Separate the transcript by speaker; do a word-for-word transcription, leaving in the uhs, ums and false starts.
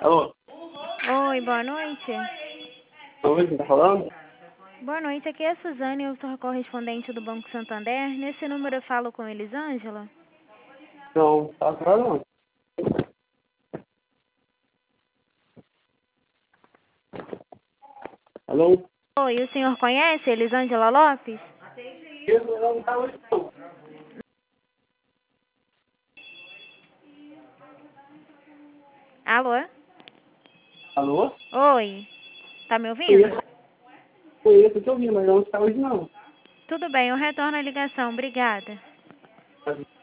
Speaker 1: Alô?
Speaker 2: Oi, boa noite.
Speaker 1: Oi, quem tá falando?
Speaker 2: Boa noite, aqui é a Suzane, eu sou a correspondente do Banco Santander. Nesse número eu falo com Elisângela?
Speaker 1: Não, tá falando não. Alô?
Speaker 2: Oi, o senhor conhece Elisângela Lopes?
Speaker 1: Eu não tá hoje não.
Speaker 2: Alô?
Speaker 1: Alô?
Speaker 2: Oi, tá me ouvindo?
Speaker 1: Conheço, conheço, te ouvindo, mas não está hoje não.
Speaker 2: Tudo bem, eu retorno a ligação, obrigada.